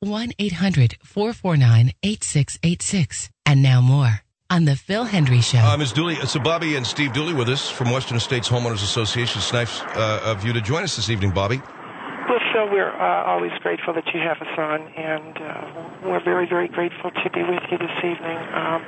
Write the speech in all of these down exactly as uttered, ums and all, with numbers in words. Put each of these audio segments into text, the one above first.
one eight hundred four four nine eight six eight six. And now more on The Phil Hendry Show. Uh, Miz Dooley, so Bobby and Steve Dooley with us from Western Estates Homeowners Association. It's nice uh, of you to join us this evening, Bobby. Well, Phil, we're uh, always grateful that you have us on, and uh, we're very, very grateful to be with you this evening um,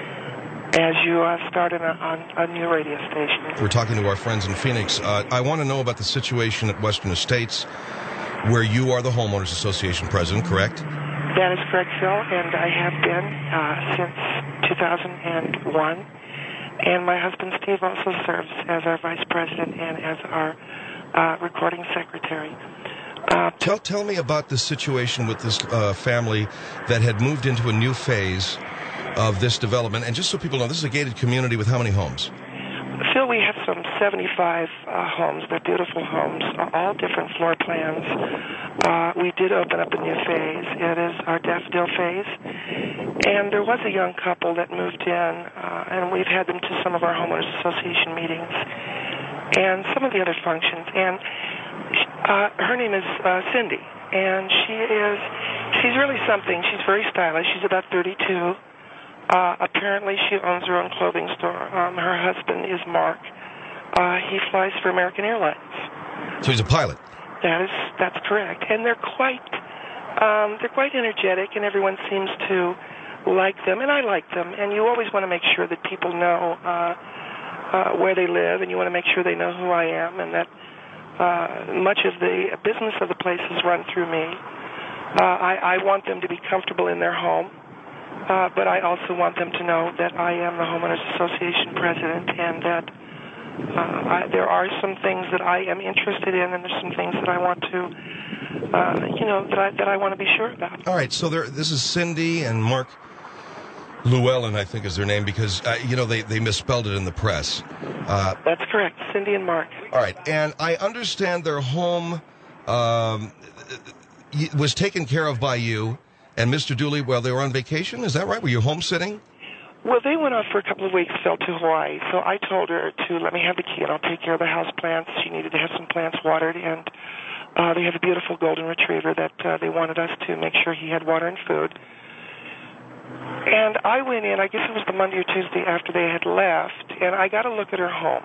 as you uh, start on a, on a new radio station. We're talking to our friends in Phoenix. Uh, I want to know about the situation at Western Estates, where you are the Homeowners Association president, correct? That is correct, Phil, and I have been uh, since two thousand one. And my husband, Steve, also serves as our vice president and as our uh, recording secretary. Uh, tell tell me about the situation with this uh, family that had moved into a new phase of this development. And just so people know, this is a gated community with how many homes? Phil, we have some seventy-five uh, homes. They're beautiful homes, all different floor plans. Uh, we did open up a new phase. It is our daffodil phase. And there was a young couple that moved in, uh, and we've had them to some of our homeowners association meetings and some of the other functions. And uh, her name is uh, Cindy, and she is, she's really something. She's very stylish. She's about thirty-two. Uh, apparently, she owns her own clothing store. Um, her husband is Mark. Uh, he flies for American Airlines. So he's a pilot. That is, that's correct. And they're quite, um, they're quite energetic, and everyone seems to like them, and I like them. And you always want to make sure that people know uh, uh, where they live, and you want to make sure they know who I am, and that uh, much of the business of the place is run through me. Uh, I, I want them to be comfortable in their home. Uh, but I also want them to know that I am the Homeowners Association president, and that uh, I, there are some things that I am interested in, and there's some things that I want to, uh, you know, that I, that I want to be sure about. All right, so there, this is Cindy and Mark Llewellyn, I think is their name, because, uh, you know, they, they misspelled it in the press. Uh, That's correct, Cindy and Mark. All right, and I understand their home um, was taken care of by you. And Mister Dooley, while they were on vacation, is that right? Were you homesteading? Well, they went off for a couple of weeks, Phil, to Hawaii. So I told her to let me have the key, and I'll take care of the house plants. She needed to have some plants watered, and uh, they have a beautiful golden retriever that uh, they wanted us to make sure he had water and food. And I went in, I guess it was the Monday or Tuesday after they had left, and I got a look at her home.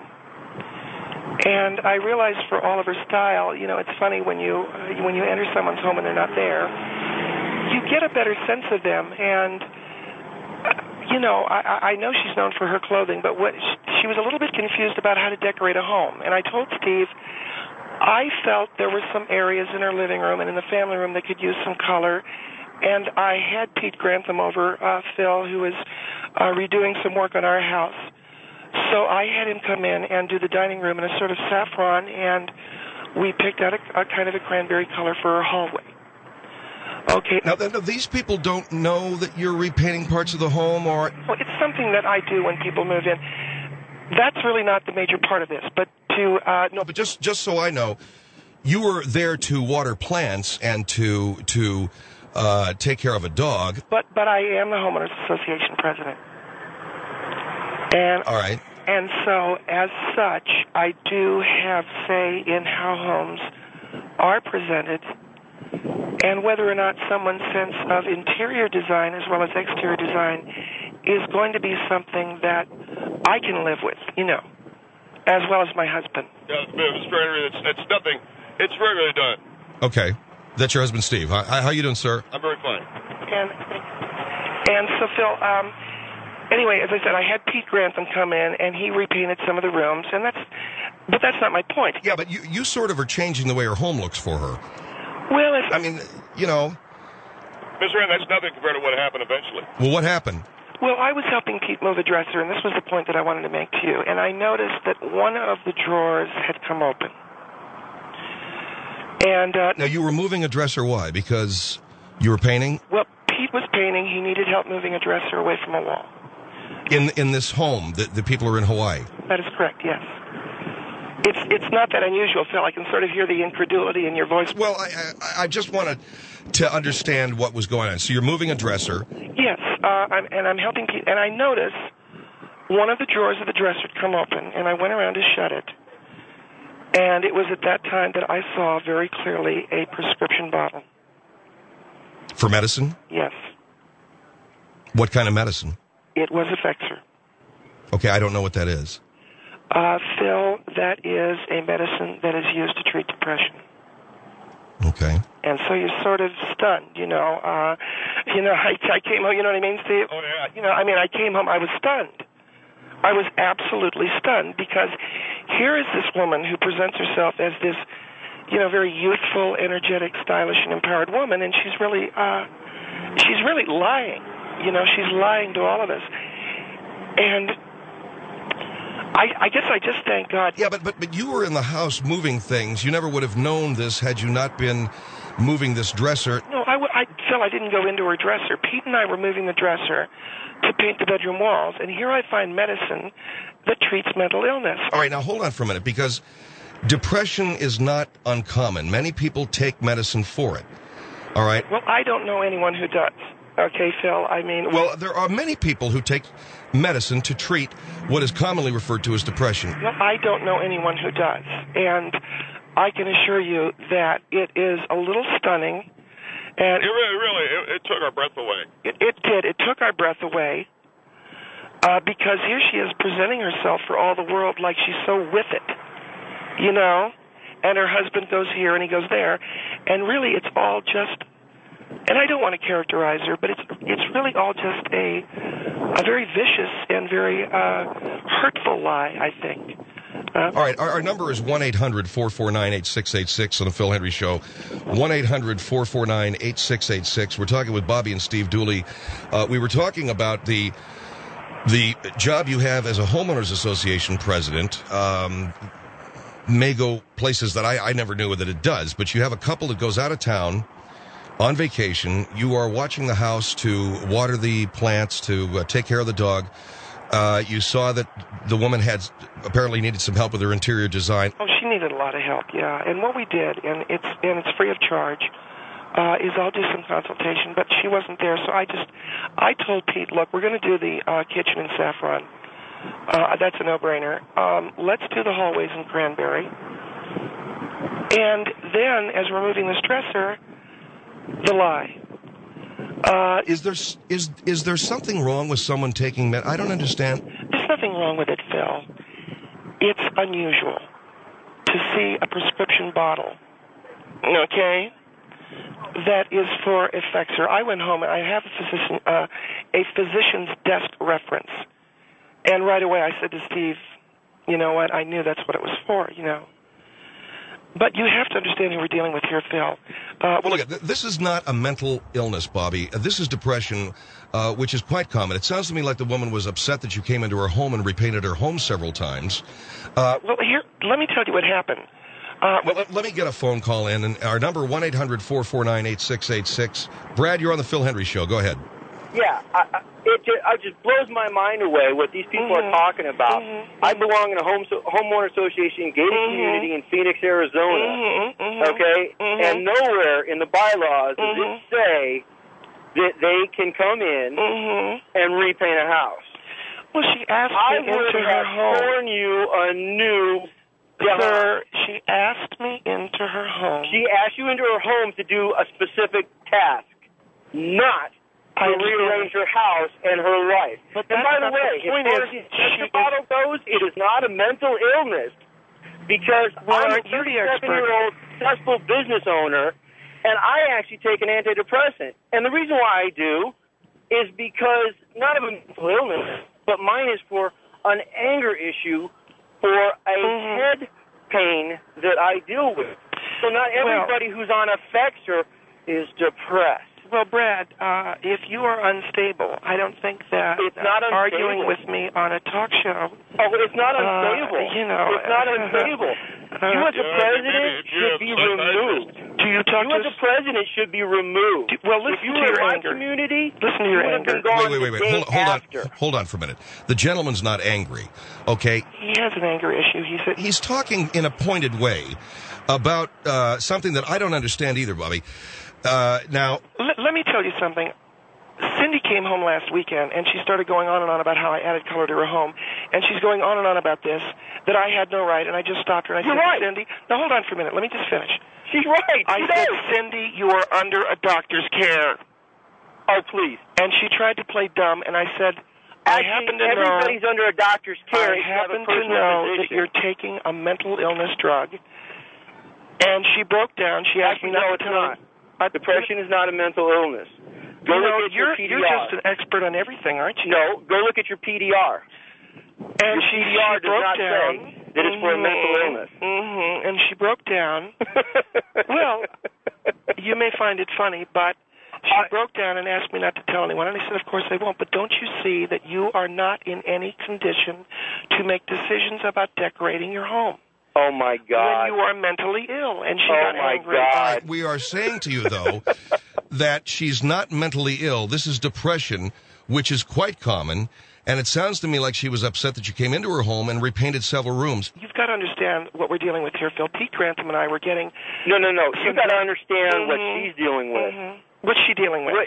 And I realized for all of her style, you know, it's funny when you uh, when you enter someone's home and they're not there, you get a better sense of them. And, uh, you know, I, I know she's known for her clothing, but what, she was a little bit confused about how to decorate a home. And I told Steve, I felt there were some areas in her living room and in the family room that could use some color. And I had Pete Grantham over, uh, Phil, who was uh, redoing some work on our house. So I had him come in and do the dining room in a sort of saffron, and we picked out a, a kind of a cranberry color for her hallway. Okay. Now, now, these people don't know that you're repainting parts of the home, or... Well, it's something that I do when people move in. That's really not the major part of this, but to... Uh, no, but just just so I know, you were there to water plants and to to uh, take care of a dog. But but I am the Homeowners Association president. And, All right. And so, as such, I do have say in how homes are presented, and whether or not someone's sense of interior design as well as exterior design is going to be something that I can live with, you know, as well as my husband. Yeah, Mister Henry, it's, it's nothing. It's regularly done. Okay. That's your husband, Steve. How, how you doing, sir? I'm very fine. And, and so, Phil, um, anyway, as I said, I had Pete Grantham come in, and he repainted some of the rooms, and that's, but that's not my point. Yeah, but you, you sort of are changing the way her home looks for her. Well, it's... I mean, you know... Mister Henry, that's nothing compared to what happened eventually. Well, what happened? Well, I was helping Pete move a dresser, and this was the point that I wanted to make to you, and I noticed that one of the drawers had come open. And uh, now, you were moving a dresser, why? Because you were painting? Well, Pete was painting. He needed help moving a dresser away from a wall. In in this home, the, the people are in Hawaii? That is correct, yes. It's it's not that unusual, Phil. I can sort of hear the incredulity in your voice. Well, I, I, I just wanted to understand what was going on. So you're moving a dresser. Yes, uh, I'm, and I'm helping Pete. And I noticed one of the drawers of the dresser had come open, and I went around to shut it. And it was at that time that I saw very clearly a prescription bottle. For medicine? Yes. What kind of medicine? It was Effexor. Okay, I don't know what that is. Uh, Phil, that is a medicine that is used to treat depression. Okay. And so you're sort of stunned, you know. Uh, you know, I, I came home, you know what I mean, Steve? Oh, yeah. You know, I mean, I came home, I was stunned. I was absolutely stunned because here is this woman who presents herself as this, you know, very youthful, energetic, stylish, and empowered woman, and she's really, uh, she's really lying. You know, she's lying to all of us. And I, I guess I just thank God. Yeah, but, but but you were in the house moving things. You never would have known this had you not been moving this dresser. No, I, w- I, Phil, I didn't go into her dresser. Pete and I were moving the dresser to paint the bedroom walls, and here I find medicine that treats mental illness. All right, now hold on for a minute, because depression is not uncommon. Many people take medicine for it. All right? Well, I don't know anyone who does. Okay, Phil, I mean... Well, there are many people who take medicine to treat what is commonly referred to as depression. Well, I don't know anyone who does. And I can assure you that it is a little stunning. And It really, really, it, it took our breath away. It, it did. It took our breath away. Uh, because here she is presenting herself for all the world like she's so with it. You know? And her husband goes here and he goes there. And really, it's all just... And I don't want to characterize her, but it's it's really all just a a very vicious and very uh, hurtful lie, I think. Uh, All right, our, our number is one eight hundred four four nine eight six eight six on the Phil Henry Show, one eight hundred four four nine eight six eight six. We're talking with Bobby and Steve Dooley. Uh, we were talking about the the job you have as a homeowners association president. Um, may go places that I, I never knew that it does, but you have a couple that goes out of town on vacation. You are watching the house to water the plants, to uh, take care of the dog. Uh, you saw that the woman had apparently needed some help with her interior design. Oh, she needed a lot of help, yeah. And what we did, and it's and it's free of charge, uh, is I'll do some consultation. But she wasn't there, so I just I told Pete, look, we're going to do the uh, kitchen in Saffron. Uh, that's a no-brainer. Um, let's do the hallways in Cranberry. And then, as we're moving this dresser, the lie. Uh, is there is is there something wrong with someone taking med? I don't understand. There's nothing wrong with it, Phil. It's unusual to see a prescription bottle, okay, that is for Effexor. I went home and I have a physician, uh, a physician's desk reference, and right away I said to Steve, you know what? I knew that's what it was for, you know. But you have to understand who we're dealing with here, Phil. Uh, well, look, this is not a mental illness, Bobby. This is depression, uh, which is quite common. It sounds to me like the woman was upset that you came into her home and repainted her home several times. Uh, well, here, let me tell you what happened. Uh, well, let, let me get a phone call in. And our number, one eight hundred four four nine eight six eight six. Brad, you're on the Phil Henry Show. Go ahead. Yeah, I, I, it, just, it just blows my mind away what these people mm-hmm. are talking about. Mm-hmm. I belong in a home so, homeowner association gated mm-hmm. community in Phoenix, Arizona. Mm-hmm. Mm-hmm. Okay, mm-hmm. and nowhere in the bylaws does mm-hmm. it say that they can come in mm-hmm. and repaint a house. Well, she asked I me into her have home. torn you a new. Sir, she asked me into her home. She asked you into her home to do a specific task, not to rearrange her house and her life. But and by the way, the point as far as is, the bottle goes, it is not a mental illness because well, I'm a you're the expert. thirty-seven-year-old successful business owner, and I actually take an antidepressant. And the reason why I do is because not of a mental illness, but mine is for an anger issue for a mm-hmm. head pain that I deal with. So not everybody well, who's on Effexor is depressed. Well, Brad, uh, if you are unstable, I don't think that it's not uh, arguing with me on a talk show. Oh, it's not unstable. Uh, you know, it's not unstable. Uh, you as a yeah, president maybe, should be removed. Do you talk you to as a president should be removed. Do, well, listen if you to were your in my anger. community, listen to your you anger. Wait, wait, wait, wait. Hold, hold on. Hold on for a minute. The gentleman's not angry, okay? He has an anger issue. He said he's talking in a pointed way about uh, something that I don't understand either, Bobby. Uh, now, let, let me tell you something. Cindy came home last weekend, and she started going on and on about how I added color to her home. And she's going on and on about this, that I had no right, and I just stopped her and I You're said, right. Cindy, now hold on for a minute. Let me just finish. She's right. I she said, knows. Cindy, you are under a doctor's care. Oh, please. And she tried to play dumb, and I said, I Actually, happen to everybody's know, under a doctor's care. I You have a happen to personal know that physician. you're taking a mental illness drug. And she broke down. She asked Actually, me not no, to it's tell not. her. Depression is not a mental illness. Go you know, look at you're, your P D R. you're just an expert on everything, aren't you? No, go look at your P D R. And your she, P D R she does broke not down. say that it's for a mental illness. Mm-hmm. And she broke down. Well, you may find it funny, but she I, broke down and asked me not to tell anyone. And I said, of course I won't. But don't you see that you are not in any condition to make decisions about decorating your home? Oh, my God. When you are mentally ill. And she oh got my angry. God. All right, we are saying to you, though, that she's not mentally ill. This is depression, which is quite common. And it sounds to me like she was upset that you came into her home and repainted several rooms. You've got to understand what we're dealing with here, Phil. Pete Grantham and I were getting... No, no, no. You've got to understand mm-hmm. what she's dealing with. Mm-hmm. What's she dealing with? Right.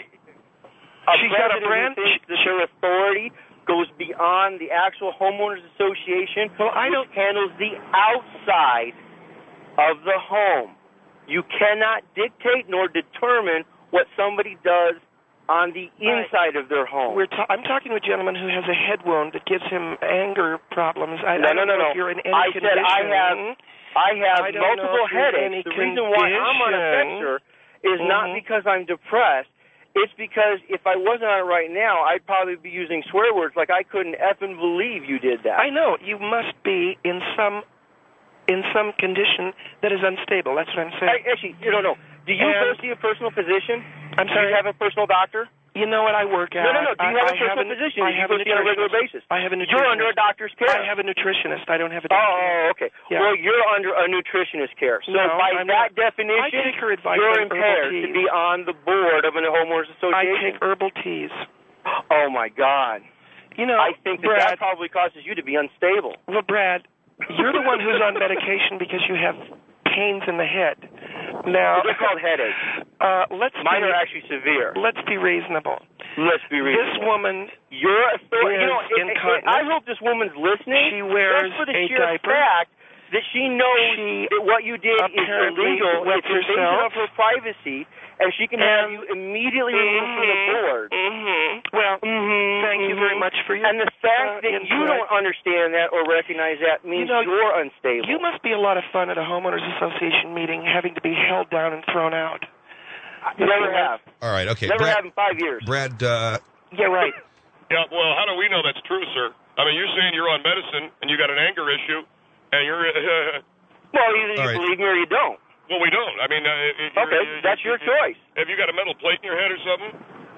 A She's got a brand... Who thinks that her authority goes beyond the actual homeowners association, well, I which don't... handles the outside of the home. You cannot dictate nor determine what somebody does on the inside right. of their home. We're ta- I'm talking to a gentleman who has a head wound that gives him anger problems. I, no, I don't no, no, know no. if you're in any I condition. said I have, I have I multiple headaches. The reason why I'm on a Effexor is mm-hmm. not because I'm depressed. It's because if I wasn't on it right now, I'd probably be using swear words like I couldn't effing believe you did that. I know. You must be in some in some condition that is unstable. That's what I'm saying. I, actually, you don't know. Do you and, go see a personal physician? I'm sorry? Do you have a personal doctor? You know what? I work out. No, no, no. Do you have I, a personal I physician? I you have go a see on a regular basis. I have a nutritionist. You're under a doctor's care. I have a nutritionist. I don't have a doctor. Oh, okay. Yeah. Well, you're under a nutritionist care. So no, by I'm that not. definition, I take her advice you're on impaired herbal teas. to be on the board of a homeowners association. I take herbal teas. Oh, my God. You know, I think that Brad, that probably causes you to be unstable. Well, Brad, you're the one who's on medication because you have pains in the head. Now, they're called headaches. Uh, let's Mine be, are actually severe. Let's be reasonable. Let's be reasonable. This woman Your authority, is you know, it, incontinent. It, I hope this woman's listening. She wears just for the a sheer diaper. fact that she knows She that what you did is illegal. wet It's invasion herself. of her privacy, and she can have you immediately removed mm-hmm, from the board. Mm-hmm. Well, mm-hmm, thank you very much for your And the fact uh, that input. you don't understand that or recognize that means you know, you're unstable. You must be a lot of fun at a homeowners association meeting, having to be held down and thrown out. I never have. All right, okay. Never Brad, have in five years. Brad, uh... Yeah, right. Yeah, well, how do we know that's true, sir? I mean, you're saying you're on medicine and you got an anger issue, and you're... Uh, well, either you right. believe me or you don't. Well, we don't. I mean... Uh, okay, you're, that's you're, your choice. Have you got a metal plate in your head or something?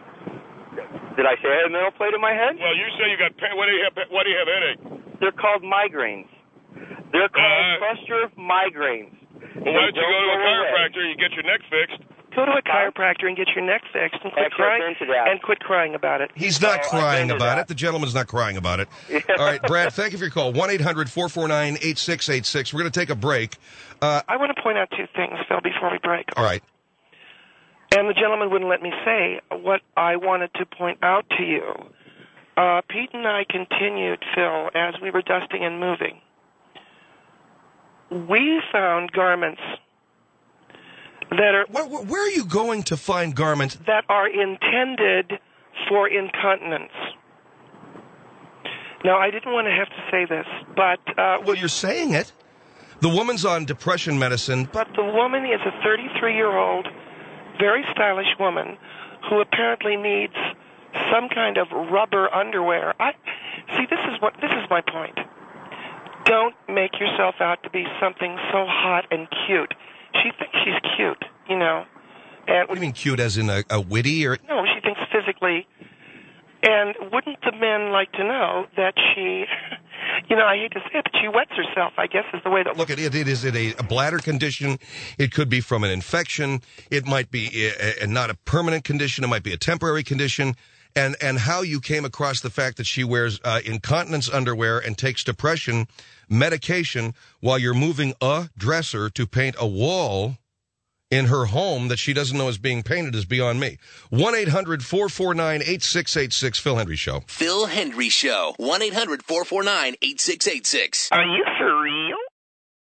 Did I say I had a metal plate in my head? Well, you say you got... Why do you have, why do you have headache? They're called migraines. They're called Uh, cluster migraines. Well, why don't you go to a chiropractor and you get your neck fixed? Go to a chiropractor and get your neck fixed and quit Actually, crying I've been to that. and quit crying about it. He's not Oh, I've crying been to about that. it. The gentleman's not crying about it. All right, Brad, thank you for your call. one eight hundred four four nine eight six eight six. We're going to take a break. Uh, I want to point out two things, Phil, before we break. all right. And the gentleman wouldn't let me say what I wanted to point out to you. Uh, Pete and I continued, Phil, as we were dusting and moving. We found garments that are Where, where are you going to find garments? that are intended for incontinence. Now, I didn't want to have to say this, but... Uh, Well, you're saying it. The woman's on depression medicine. But the woman is a thirty-three-year-old, very stylish woman who apparently needs some kind of rubber underwear. I see. This is what this is my point. Don't make yourself out to be something so hot and cute. She thinks she's cute, you know. And What do you mean cute, as in a, a witty? Or no, she thinks physically. And wouldn't the men like to know that she, you know, I hate to say it, but she wets herself, I guess is the way that... Look, it, it is it a, a bladder condition. It could be from an infection. It might be a, a, not a permanent condition. It might be a temporary condition. And and how you came across the fact that she wears uh, incontinence underwear and takes depression medication while you're moving a dresser to paint a wall in her home that she doesn't know is being painted is beyond me. one eight hundred four four nine eight six eight six, Phil Hendry Show. Phil Hendry Show. one eight hundred four four nine eight six eight six. Are you for real?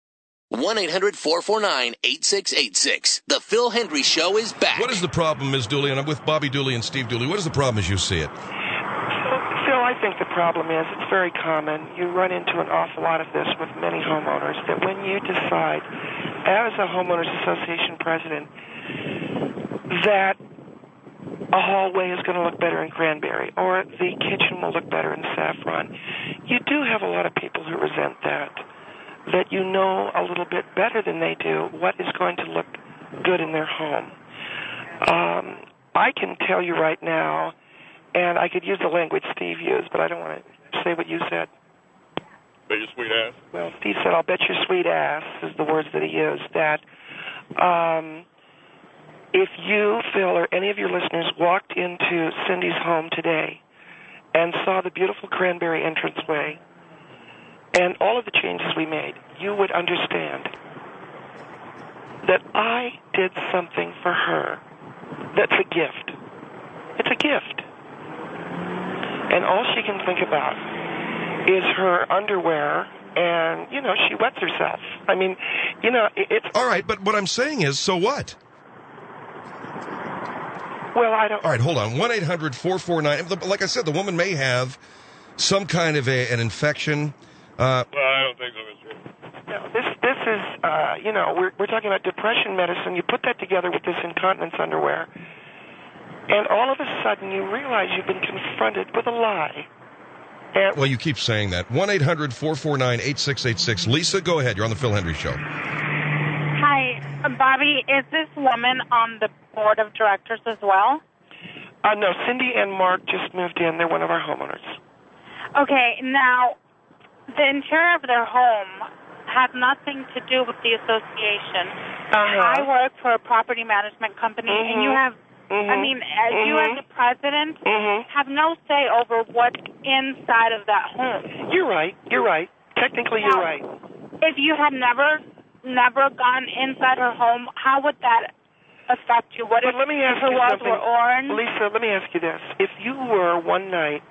one eight hundred four four nine eight six eight six. The Phil Hendry Show is back. What is the problem, Miz Dooley? And I'm with Bobby Dooley and Steve Dooley. What is the problem as you see it? Phil, I think the problem is it's very common. You run into an awful lot of this with many homeowners, that when you decide, as a homeowners association president, that a hallway is going to look better in Cranberry, or the kitchen will look better in Saffron, you do have a lot of people who resent that, that you know a little bit better than they do what is going to look good in their home. Um, I can tell you right now, and I could use the language Steve used, but I don't want to say what you said. Bet your sweet ass. Well, Steve said, I'll bet your sweet ass, is the words that he used, that um, if you, Phil, or any of your listeners walked into Cindy's home today and saw the beautiful Cranberry entranceway and all of the changes we made, you would understand that I did something for her that's a gift. It's a gift. And all she can think about is her underwear, and, you know, she wets herself. I mean, you know, it's... All right, but what I'm saying is, so what? Well, I don't... All right, hold on. one eight hundred four four nine... Like I said, the woman may have some kind of a, an infection. Uh, well, I don't think so, Mister No, this, this is, uh, you know, we're, we're talking about depression medicine. You put that together with this incontinence underwear, and all of a sudden you realize you've been confronted with a lie. And well, you keep saying that. one eight hundred four four nine eight six eight six. Lisa, go ahead. You're on the Phil Hendry Show. Hi, Bobby. Is this woman on the board of directors as well? Uh, no, Cindy and Mark just moved in. They're one of our homeowners. Okay, now, the interior of their home has nothing to do with the association. Uh-huh. I work for a property management company, Mm-hmm. and you have, mm-hmm. I mean, as mm-hmm. you as the president mm-hmm. have no say over what's inside of that home. You're right. You're right. Technically, now, you're right. If you had never, never gone inside her home, how would that affect you? What but if let me ask her you walls something. were orange? Lisa, let me ask you this. If you were one night,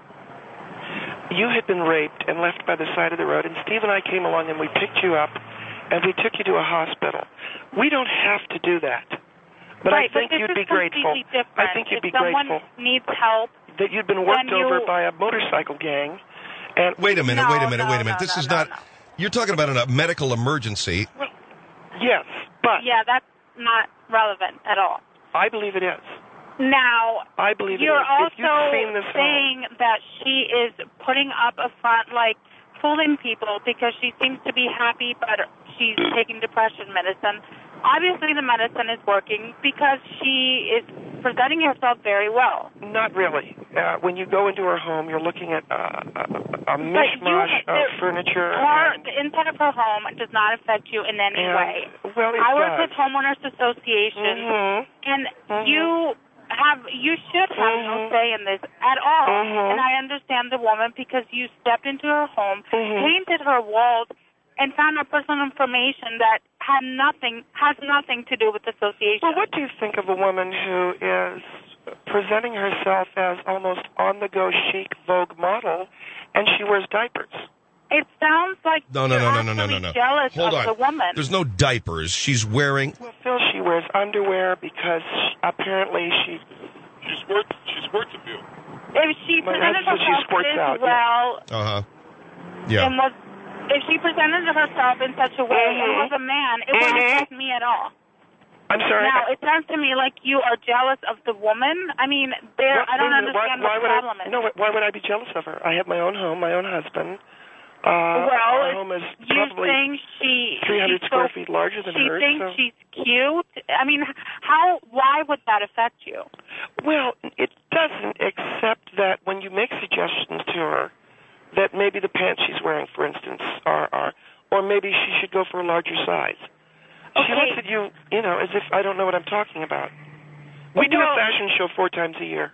you had been raped and left by the side of the road, and Steve and I came along and we picked you up and we took you to a hospital. We don't have to do that. But right, I think but you'd be grateful. Different. I think you'd if be grateful. If someone needs help, that you'd been worked you... over by a motorcycle gang. And wait a minute, no, wait a minute, no, wait a minute. No, this no, is no, not... No. You're talking about a medical emergency. Well, yes, but... Yeah, that's not relevant at all. I believe it is. Now, I believe you're it is. If also you've seen this saying home, that she is putting up a front, like, fooling people because she seems to be happy, but she's taking depression medicine. Obviously, the medicine is working because she is presenting herself very well. Not really. Uh, when you go into her home, you're looking at uh, a, a mishmash you, of furniture. Her, and, the inside of her home does not affect you in any and, way. Well, it I does. work with Homeowners Association, mm-hmm. and mm-hmm. you have you should have mm-hmm. no say in this at all. Mm-hmm. And I understand the woman because you stepped into her home, mm-hmm. painted her walls, and found out personal information that had nothing has nothing to do with the association. Well, what do you think of a woman who is presenting herself as almost on-the-go chic Vogue model, and she wears diapers? It sounds like No, no, you're no, no, no, no, no, no. jealous Hold of on. the woman. There's no diapers. She's wearing... Well, Phil, she wears underwear because she, apparently she... She squirts, she squirts a few. If she My presented husband, she herself squirts this out, yeah. well, Uh-huh. Yeah. and was, if she presented herself in such a way Mhm. and was a man, it Mhm. wouldn't affect me at all. I'm sorry. Now, it sounds to me like you are jealous of the woman. I mean, there. What- I don't wait a minute, understand why, why what the would problem I, is. No, why would I be jealous of her? I have my own home, my own husband. Uh, well, our home is you probably think she three hundred she's square so, feet larger than she hers. thinks so. she's cute. I mean, how? Why would that affect you? Well, it doesn't, except that when you make suggestions to her that maybe the pants she's wearing, for instance, are, are or maybe she should go for a larger size. She Okay. looks at you, you know, as if I don't know what I'm talking about. We do a Well- fashion show four times a year.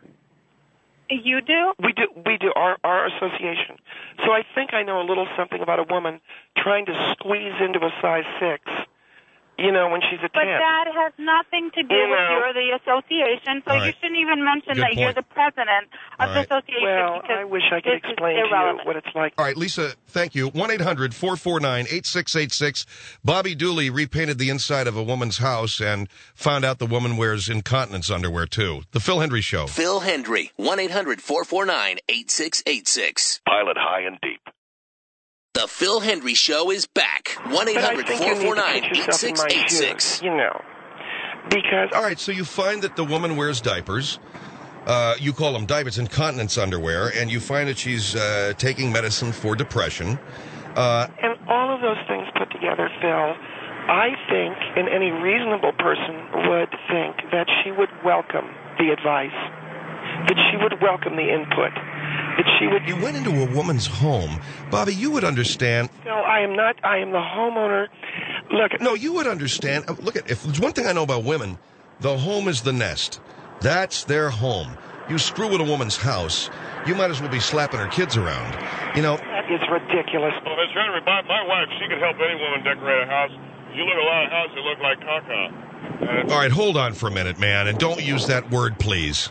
You do? We do, we do our our association. So I think I know a little something about a woman trying to squeeze into a size six You know, when she's a But ten. that has nothing to do You with know. you're the association, so All you right. shouldn't even mention Good that you're point. the president of All the right. association. Well, because I wish I could this is explain to you irrelevant. what it's like. All right, Lisa, thank you. one eight hundred four four nine eight six eight six. Bobby Dooley repainted the inside of a woman's house and found out the woman wears incontinence underwear, too. The Phil Hendry Show. Phil Hendry, one eight hundred four four nine eight six eight six. Pilot high and deep. The Phil Hendry Show is back. one eight But I hundred think four you need four to nine put eight yourself in six my eight six. shoes, you know. Because All right, so you find that the woman wears diapers. Uh, you call them diapers, incontinence underwear, and you find that she's uh, taking medicine for depression. Uh, And all of those things put together, Phil, I think, and any reasonable person would think, that she would welcome the advice, that she would welcome the input, that she would... you went into a woman's home. Bobby, you would understand. Phil, I am not, I am the homeowner. Look, No, you would understand. uh, Look, at if there's one thing I know about women, the home is the nest. That's their home. You screw with a woman's house, you might as well be slapping her kids around. You know, that is ridiculous. Well, Mister Henry, my, my wife, she could help any woman decorate a house. You look at a lot of houses that look like caca. And all right, hold on for a minute, man, and don't use that word, please.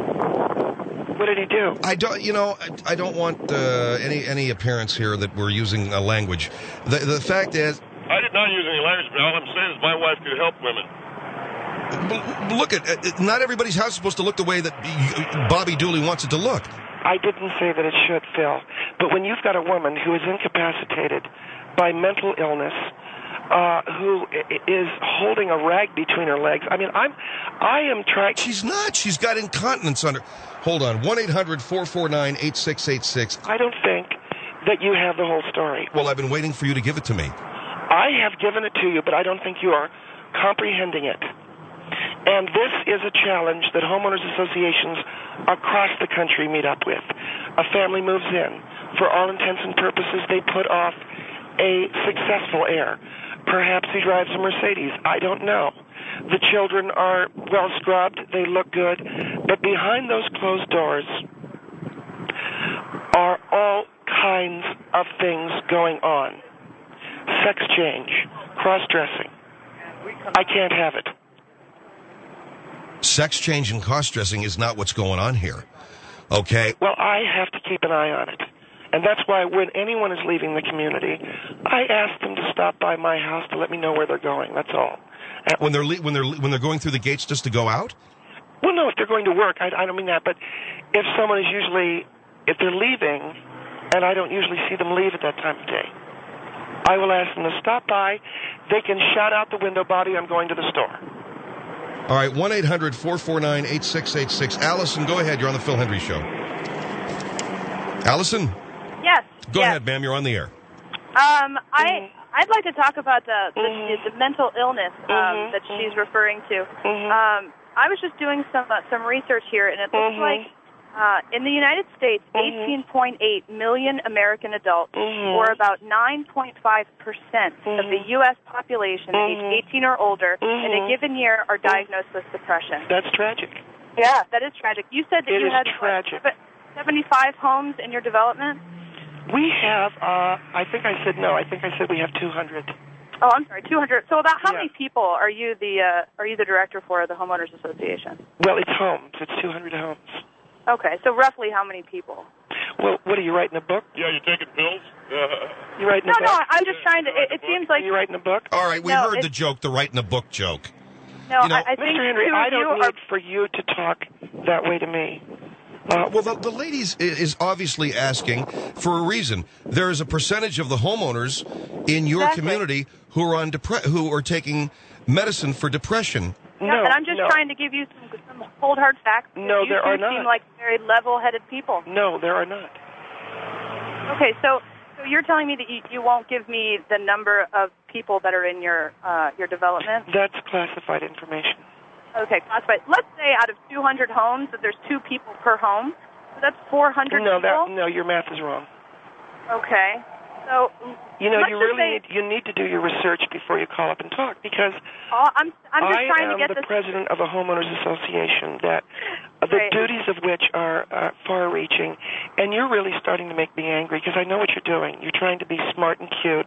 What did he do? I don't, you know, I, I don't want uh, any any appearance here that we're using a language. The the fact is, I did not use any language, but all I'm saying is my wife could help women. b- look at uh, not everybody's house is supposed to look the way that y- Bobby Dooley wants it to look. I didn't say that it should, Phil. But when you've got a woman who is incapacitated by mental illness, uh, who i- is holding a rag between her legs, I mean, I'm, I am trying. She's not. She's got incontinence under. Hold on, one eight hundred four four nine eight six eight six. I don't think that you have the whole story. Well, I've been waiting for you to give it to me. I have given it to you, but I don't think you are comprehending it. And this is a challenge that homeowners associations across the country meet up with. A family moves in. For all intents and purposes, they put off a successful heir. Perhaps he drives a Mercedes. I don't know. The children are well scrubbed. They look good. But behind those closed doors are all kinds of things going on. Sex change, cross-dressing. I can't have it. Sex change and cost dressing is not what's going on here. Okay? Well, I have to keep an eye on it. And that's why when anyone is leaving the community, I ask them to stop by my house to let me know where they're going. That's all. And, When they're le- when they're when they're going through the gates just to go out? well, no, if they're going to work, I, I don't mean that. But if someone is usually, if they're leaving, and I don't usually see them leave at that time of day, I will ask them to stop by. They can shout out the window, Bobby, I'm going to the store. All right, one eight hundred four four nine eight six eight six. Allison, go ahead. You're on the Phil Hendry Show. Allison, Yes. go yes. ahead, ma'am. You're on the air. Um, I I'd like to talk about the the, Mhm. the mental illness um, Mhm. that she's referring to. Mhm. Um, I was just doing some uh, some research here, and it looks Mhm. like uh, in the United States, Mhm. eighteen point eight million American adults, Mhm. or about nine point five percent of the Mhm. U S population Mhm. age eighteen or older in a Mhm. given year, are diagnosed with depression. That's tragic. Yeah, that is tragic. You said that It you is had what, tragic. seven- seventy-five homes in your development. We have, uh, I think I said no, I think I said we have two hundred. Oh, I'm sorry, two hundred. So about how Yeah. many people are you the uh, are you the director for the homeowners association? Well, it's homes. It's two hundred homes. Okay, so roughly how many people? Well, what are you writing a book? Yeah, you taking pills? Uh, You writing No, a book? no, I'm just trying to. It, it seems like Are you writing a book? All right, we No, heard the it's- joke, the writing a book joke. no. you know, I, I think Mister Henry, two I of you don't are. need for you to talk that way to me. Uh, well, the, the ladies i- is obviously asking for a reason. There is a percentage of the homeowners in your Exactly. community who are on depre- who are taking medicine for depression. Yeah, No, and I'm just no. trying to give you some, some cold hard facts. No, you there two are not. seem like very level-headed people. No, there are not. Okay, so so you're telling me that you, you won't give me the number of people that are in your uh, your development? That's classified information. Okay, classified. Let's say out of two hundred homes that there's two people per home. So that's four hundred No, people. that no, your math is wrong. Okay. So You know, let's you just really say, need you need to do your research before you call up and talk because oh, I'm I'm just I trying am to get the this. president of a homeowners association that uh, the Right. duties of which are uh, far-reaching, and you're really starting to make me angry because I know what you're doing. You're trying to be smart and cute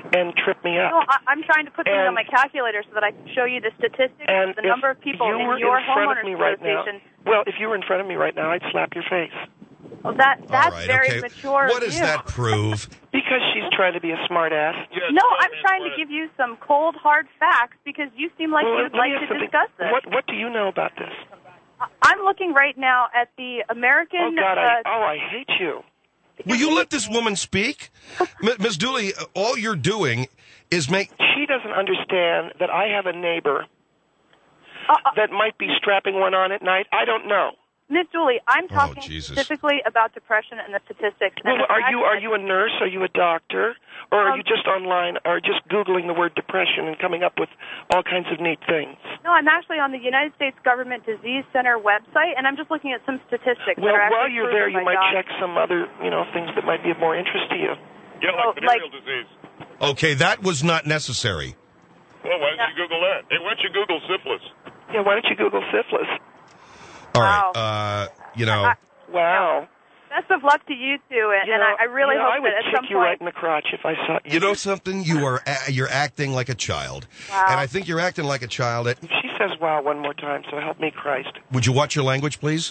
and trip me up. No, I, I'm trying to put things And- on my calculator so that I can show you the statistics And of the if number of people you in were your in front of homeowners me right now, association. well, if you were in front of me right now, I'd slap your face. Well, that that's All right, very okay. mature. What of does you. that prove? Because she's trying to be a smart ass. Yeah, No, it's I'm fine, trying to man. give you some cold, hard facts because you seem like Well, you'd let me like ask to something. discuss this. What What do you know about this? I- I'm looking right now at the American. Oh God, I uh, oh I hate you. Will you let this woman speak? M- Miz Dooley, all you're doing is make... She doesn't understand that I have a neighbor uh, uh, that might be strapping one on at night. I don't know. Miz Dooley, I'm talking Jesus. specifically about depression and the statistics. Well, and the are fact you are that- you a nurse? Are you a doctor? Or are Um, you just online or just Googling the word depression and coming up with all kinds of neat things? No, I'm actually on the United States Government Disease Center website, and I'm just looking at some statistics. Well, that are while actually you're there, proven you by might doctors. check some other, you know, things that might be of more interest to you. Yeah, Oh, like venereal like- disease. Okay, that was not necessary. Well, why don't you Google that? Hey, why don't you Google syphilis? Yeah, why don't you Google syphilis? All right, Wow. uh, you know... I- Wow. Best of luck to you two, and, You and know, I, I really you know, hope I would that at kick some you point. right in the crotch if I saw you. You know something? You are a- you're acting like a child, Wow. and I think you're acting like a child. At, If she says wow one more time, so help me Christ. would you watch your language, please?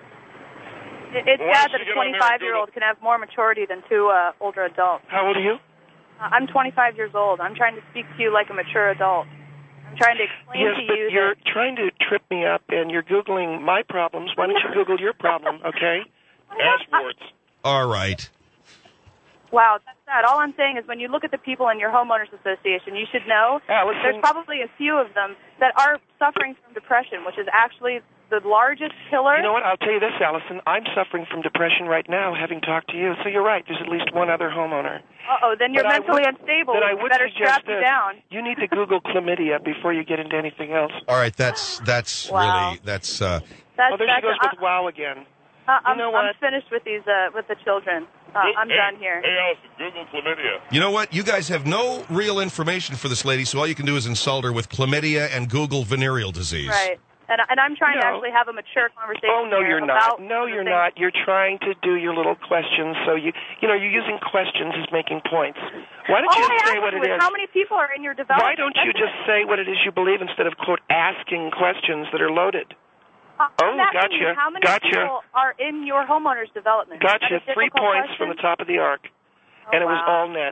It, it's Why sad don't that you a get on there and twenty-five-year-old can have more maturity than two uh, older adults. How old are you? Uh, I'm twenty-five years old. I'm trying to speak to you like a mature adult. I'm trying to explain Yes, to but you you're that trying to trip me up, and you're Googling my problems. Why don't you Google your problem, okay? Ass warts. All right. wow, that's sad. All I'm saying is when you look at the people in your homeowners association, you should know Allison, there's probably a few of them that are suffering from depression, which is actually the largest killer. you know what? I'll tell you this, Allison. I'm suffering from depression right now, having talked to you. So you're right. There's at least one other homeowner. Uh-oh, then you're But I mentally would- unstable. Then I You would better suggest strap you this. down. You need to Google chlamydia before you get into anything else. All right, that's that's Wow. really that's uh That's, Oh, there that's she goes uh, with wow again. uh, I'm, You know I'm what? finished with these uh, with the children. Uh, I'm hey, done here. Hey, Allison, Google chlamydia. You know what? You guys have no real information for this lady, so all you can do is insult her with chlamydia and Google venereal disease. Right. And, and I'm trying to No. actually have a mature conversation. Oh no, here you're about not. No, the you're things- not. You're trying to do your little questions. So you, you know, you're using questions as making points. Why don't All you I just say asked what you it is is? how many people are in your development? Why don't you That's just say what it is you believe instead of quote asking questions that are loaded? it. Uh, Oh, I'm asking you, gotcha. how many Gotcha. people are in your homeowners development? Is that Gotcha. a Three difficult points from the question? top of the arc, Oh, and it was wow. all net.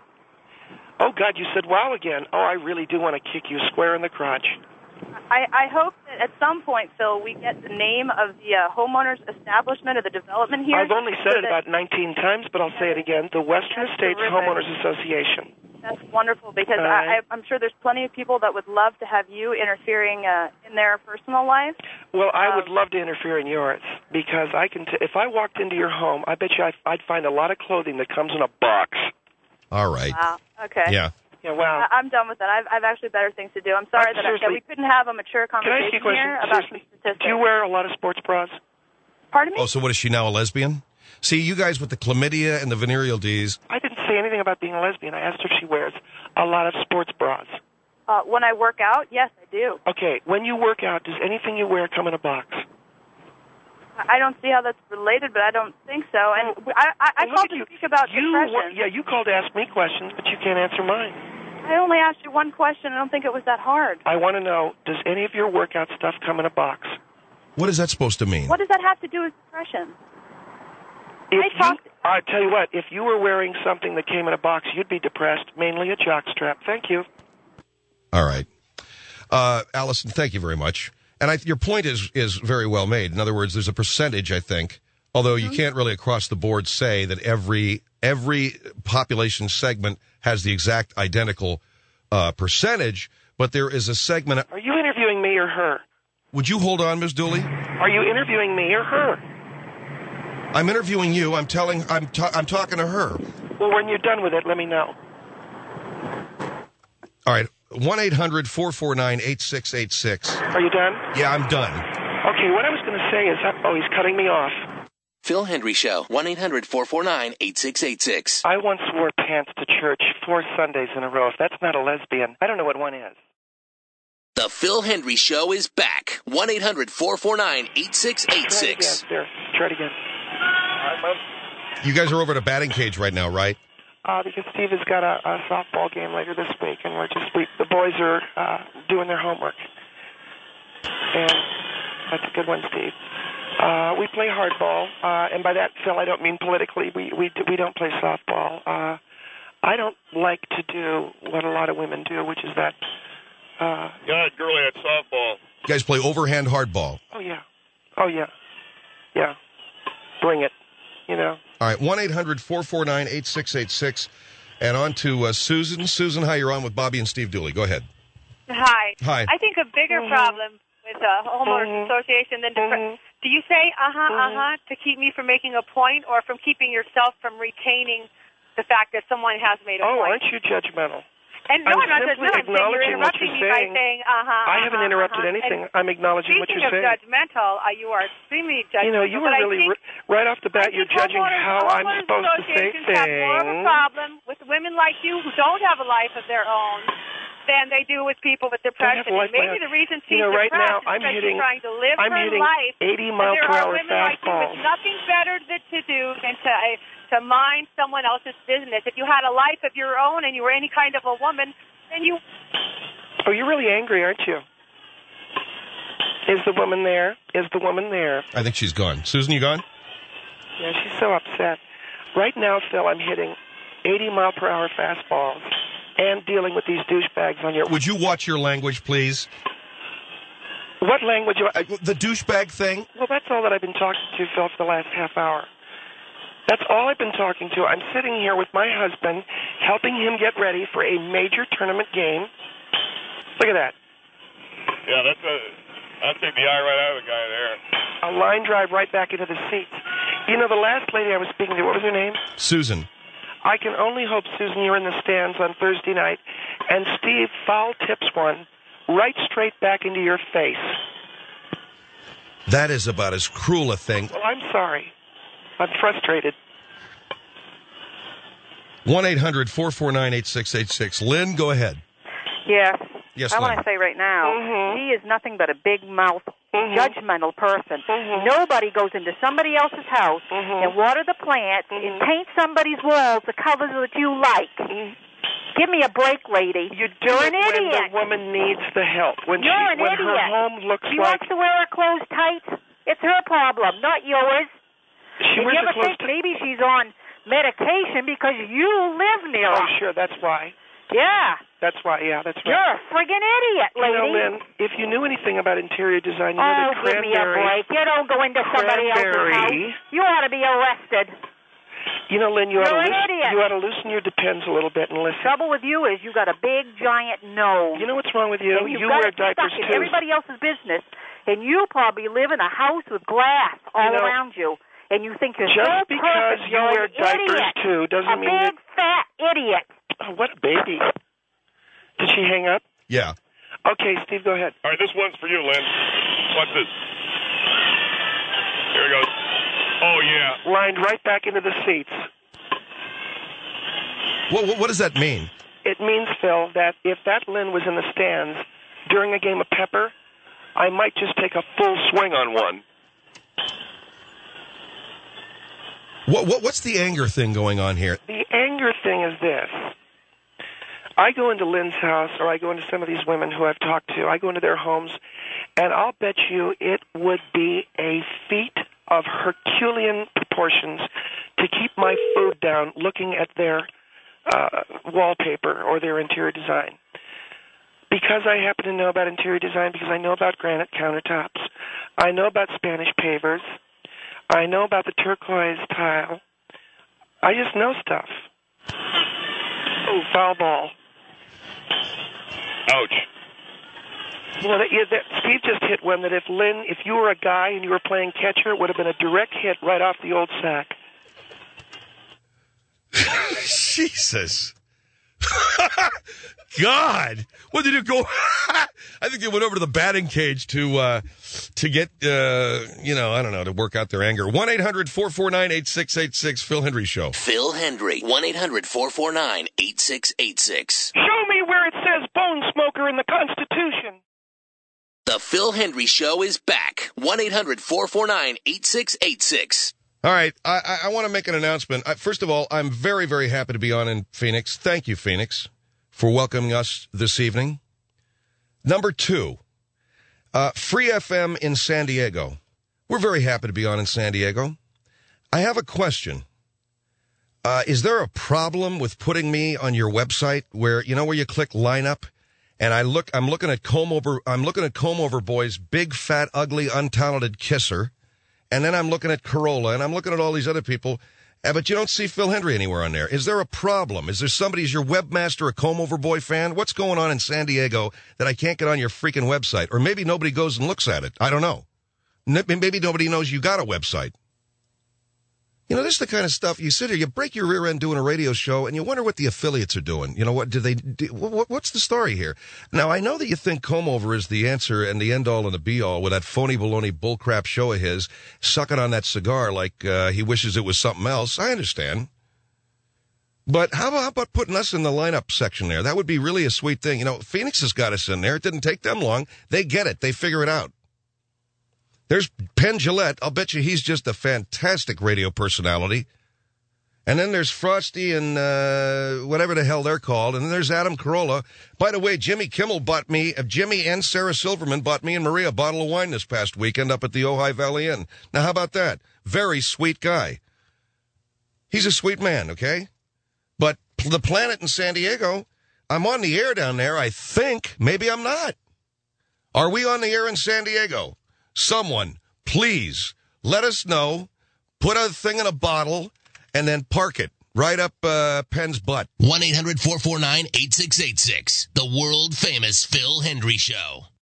Oh God, you said wow again. Oh, I really do want to kick you square in the crotch. I, I hope that at some point, Phil, we get the name of the uh, homeowners establishment or the development here. I've only said so it that- about nineteen times, but I'll say it again. The Western That's States terrific. Homeowners Association. That's wonderful because All I, right. I, I'm sure there's plenty of people that would love to have you interfering uh, in their personal life. Well, I Um, would love to interfere in yours because I can. T- if I walked into your home, I bet you I- I'd find a lot of clothing that comes in a box. All right. Wow. Okay. Yeah. Yeah, wow. I, I'm done with that. I've, I've actually better things to do. I'm sorry Uh, that, I, that seriously. we couldn't have a mature Can I ask you conversation a question? here about Seriously, some statistics. do you wear a lot of sports bras? Pardon me? Oh, so what is she now, a lesbian? See, you guys with the chlamydia and the venereal D's. I didn't say anything about being a lesbian. I asked her if she wears a lot of sports bras. Uh, when I work out, yes, I do. Okay, when you work out, does anything you wear come in a box? I don't see how that's related, but I don't think so. And I, I, I Well, look called at to you. speak about you depression. wor- yeah, you called to ask me questions, but you can't answer mine. I only asked you one question. I don't think it was that hard. I want to know, does any of your workout stuff come in a box? What is that supposed to mean? What does that have to do with depression? If I you, talked- I tell you what, if you were wearing something that came in a box, you'd be depressed, mainly a jockstrap. Thank you. All right. Uh, Allison, thank you very much. And I, your point is, is very well made. In other words, there's a percentage, I think, although you can't really across the board say that every every population segment has the exact identical uh, percentage, but there is a segment. Are you interviewing me or her? Would you hold on, Miz Dooley? Are you interviewing me or her? I'm interviewing you. I'm telling. I'm ta- I'm talking to her. Well, when you're done with it, let me know. All right. one eight hundred four four nine eight six eight six. Are you done? Yeah, I'm done. Okay, what I was going to say is, oh, he's cutting me off. Phil Hendry Show, one eight hundred four four nine eight six eight six. I once wore pants to church four Sundays in a row. If that's not a lesbian, I don't know what one is. The Phil Hendry Show is back. one eight hundred four four nine eight six eight Try it six. again. There, try it again. You guys are over at a batting cage right now, right? uh, because Steve has got a, a softball game later this week, and we're just we, the boys are uh, doing their homework. And that's a good one, Steve. Uh, we play hardball, uh, and by that, Phil, I don't mean politically. We we we don't play softball. Uh, I don't like to do what a lot of women do, which is that. Uh, God, girlie at softball. You guys play overhand hardball. Oh yeah, oh yeah, yeah. Bring it, you know. All right, one eight hundred four four nine eight six eight six, and on to uh, Susan. Susan, hi, you're on with Bobby and Steve Dooley. Go ahead. Hi. Hi. I think a bigger Mm-hmm. problem with a homeowners Mhm. association than depre- Mhm. do you say uh-huh, Mhm. uh-huh to keep me from making a point, or from keeping yourself from retaining the fact that someone has made a Oh, point? aren't you judgmental? And no, I'm I'm not simply no, I'm saying you're acknowledging what interrupting you're me saying. by saying uh-huh. I haven't uh-huh, interrupted uh-huh. anything. And I'm acknowledging what speaking you're saying. of judgmental, uh, you are extremely judgmental. You know, you were but I really, think, r- right off the bat, I you're think judging homeowners- how I'm homeowners supposed to say associations have more of a things. problem with women like you who don't have a life of their own than they do with people with Don't depression. have a life And maybe of my own. the reason she's You know, right depressed now, is I'm because hitting- she's trying to live I'm her hitting life. eighty And mile there per are hour women like you fastballs. with nothing better to, to do than to uh, to mind someone else's business. If you had a life of your own and you were any kind of a woman, then you. Oh, you're really angry, aren't you? Is the woman there? Is the woman there? I think she's gone. Susan, you gone? Yeah, she's so upset. Right now, Phil, I'm hitting eighty mile per hour fastballs and dealing with these douchebags on your... Would you watch your language, please? What language? Uh, the douchebag thing? Well, that's all that I've been talking to, Phil, for the last half hour. That's all I've been talking to. I'm sitting here with my husband, helping him get ready for a major tournament game. Look at that. Yeah, that's a. I'll take the eye right out of the guy there. A line drive right back into the seats. You know, the last lady I was speaking to, what was her name? Susan. I can only hope, Susan, you're in the stands on Thursday night, and Steve foul tips one right straight back into your face. That is about as cruel a thing. Well, I'm sorry. I'm frustrated. one eight hundred four four nine eight six eight six. Lynn, go ahead. Yes. Yes, I Lynn. want to say right now, Mhm. she is nothing but a big mouth, Mhm. judgmental person. Mhm. Nobody goes into somebody else's house Mhm. and water the plants Mhm. and paint somebody's walls the colors that you like. Mhm. Give me a break, lady. You do You're it an when idiot. the woman needs the help. When You're she, an when idiot. her home looks She like wants to wear her clothes tight. It's her problem, not yours. she and wears you her ever clothes. think maybe she's on medication because you live near Oh, her? sure, that's why. Yeah. That's why. Yeah, that's right. You're a friggin' idiot, You lady. know, Lynn, if you knew anything about interior design, you know Oh, that give me a cranberry. break. You don't go into somebody else's Cranberry. house. You ought to be arrested. You know, Lynn, you ought You're to an loosen, idiot. you ought to loosen your depends a little bit and listen. Trouble with you is you got a big, giant nose. You know what's wrong with you? And you've You got wear it diapers stuck in too. everybody else's business, and you probably live in a house with glass all You know, around you, and you think you're Just so because perfect. you You're wear an diapers idiot. too doesn't a mean big, that. fat idiot. Oh, what a baby! Did she hang up? Yeah. Okay, Steve, go ahead. All right, this one's for you, Lynn. Watch this. Here it goes. Oh, yeah. Lined right back into the seats. What, what, what does that mean? It means, Phil, that if that Lynn was in the stands during a game of pepper, I might just take a full swing on one. What, what What's the anger thing going on here? The anger thing is this. I go into Lynn's house, or I go into some of these women who I've talked to. I go into their homes, and I'll bet you it would be a feat of Herculean proportions to keep my food down looking at their uh, wallpaper or their interior design. Because I happen to know about interior design, because I know about granite countertops, I know about Spanish pavers, I know about the turquoise tile. I just know stuff. Oh, foul ball. Ouch. Well, that, yeah, that, Steve just hit one that if Lynn, if you were a guy and you were playing catcher, it would have been a direct hit right off the old sack. Jesus. God. What did it go? I think they went over to the batting cage to uh, to get, uh, you know, I don't know, to work out their anger. one eight hundred four four nine eight six eight six, Phil Hendry Show. Phil Hendry, one eight hundred four four nine eight six eight six. Show me where it says bone smoker in the Constitution. The Phil Hendry Show is back. one eight hundred four four nine eight six eight six. All right, I, I, I want to make an announcement. I, first of all, I'm very, very happy to be on in Phoenix. Thank you, Phoenix, for welcoming us this evening. Number two, uh, Free F M in San Diego. We're very happy to be on in San Diego. I have a question. Uh, is there a problem with putting me on your website where, you know, where you click lineup and I look, I'm looking at Comb Over, I'm looking at Comb Over Boy's big, fat, ugly, untalented kisser. And then I'm looking at Corolla, and I'm looking at all these other people, uh, but you don't see Phil Hendrie anywhere on there. Is there a problem? Is there somebody, is your webmaster a Comb Over Boy fan? What's going on in San Diego that I can't get on your freaking website? Or maybe nobody goes and looks at it. I don't know. Maybe nobody knows you got a website. You know, this is the kind of stuff you sit here, you break your rear end doing a radio show, and you wonder what the affiliates are doing. You know, what do they do? What, what's the story here? Now, I know that you think Comb Over is the answer and the end all and the be all with that phony baloney bullcrap show of his, sucking on that cigar like uh, he wishes it was something else. I understand. But how about, how about putting us in the lineup section there? That would be really a sweet thing. You know, Phoenix has got us in there. It didn't take them long. They get it. They figure it out. There's Penn Jillette. I'll bet you he's just a fantastic radio personality. And then there's Frosty and uh, whatever the hell they're called. And then there's Adam Carolla. By the way, Jimmy Kimmel bought me, uh, Jimmy and Sarah Silverman bought me and Maria a bottle of wine this past weekend up at the Ojai Valley Inn. Now, how about that? Very sweet guy. He's a sweet man, okay? But the Planet in San Diego, I'm on the air down there, I think. Maybe I'm not. Are we on the air in San Diego? Someone, please, let us know, put a thing in a bottle, and then park it right up uh, Penn's butt. one eight hundred four four nine eight six eight six. The world-famous Phil Hendrie Show.